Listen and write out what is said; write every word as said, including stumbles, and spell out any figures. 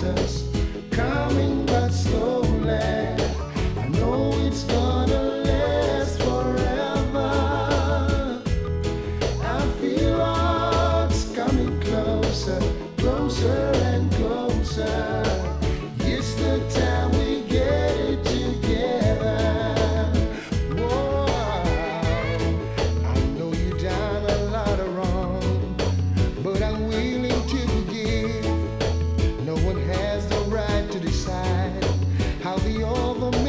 distance, coming but slowly. I know it's gonna last forever. I feel hearts coming closer, closer and closer. It's the time we get it together. Whoa, I know you done a lot of wrong, but I'm willing to forgive. No one has the right to decide how the other